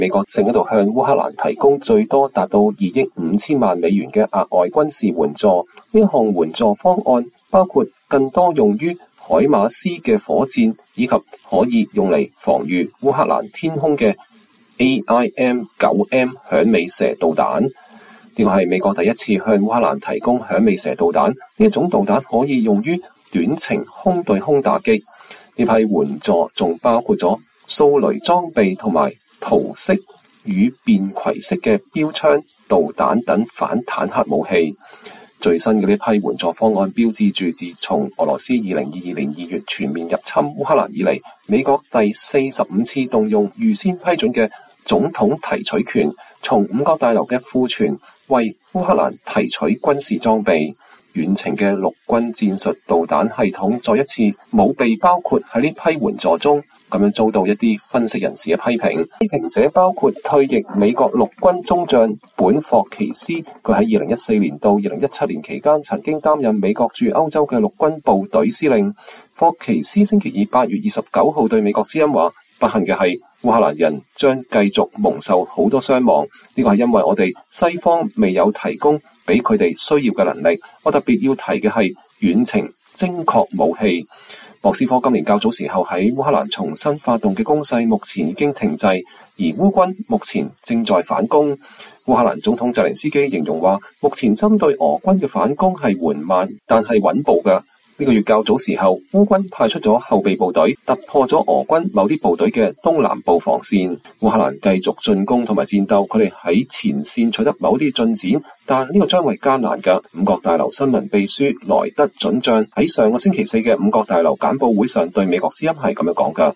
美國正喺度向烏克蘭提供最多達到2億5千萬美元嘅額外軍事援助。呢項援助方案包括更多用於海馬斯嘅火箭，以及可以用嚟防禦烏克蘭天空嘅 AIM-9M 響尾蛇導彈。呢個係美國第一次向烏克蘭提供響尾蛇導彈。呢一種導彈可以用於短程空對空打擊。呢批援助仲包括咗掃雷裝備同埋圖式與便攜式嘅標槍、導彈等反坦克武器。最新嘅呢批援助方案標誌住自從俄羅斯2022年2月全面入侵烏克蘭以嚟，美國第45次動用預先批准嘅總統提取權，從五角大樓嘅庫存為烏克蘭提取軍事裝備。遠程嘅陸軍戰術導彈系統再一次冇被包括喺呢批援助中，咁樣遭到一啲分析人士嘅批評。批評者包括退役美國陸軍中將本霍奇斯，佢喺2014年到2017年期間曾經擔任美國駐歐洲嘅陸軍部隊司令。霍奇斯星期二8月29號對美國之音話：不幸嘅係烏克蘭人將繼續蒙受好多傷亡，呢個係因為我哋西方未有提供俾佢哋需要嘅能力。我特別要提嘅係遠程精確武器。莫斯科今年較早時候喺烏克蘭重新發動嘅攻勢目前已經停滯，而烏軍目前正在反攻。烏克蘭總統澤連斯基形容話，目前針對俄軍嘅反攻係緩慢但係穩步嘅。呢個月較早時候，烏軍派出咗後備部隊，突破咗俄軍某啲部隊嘅東南部防線。烏克蘭繼續進攻同埋戰鬥，佢哋喺前線取得某啲進展，但呢個將會艱難㗎。五角大樓新聞秘書萊德准將喺上個星期四嘅五角大樓簡報會上對美國之音係咁樣講㗎。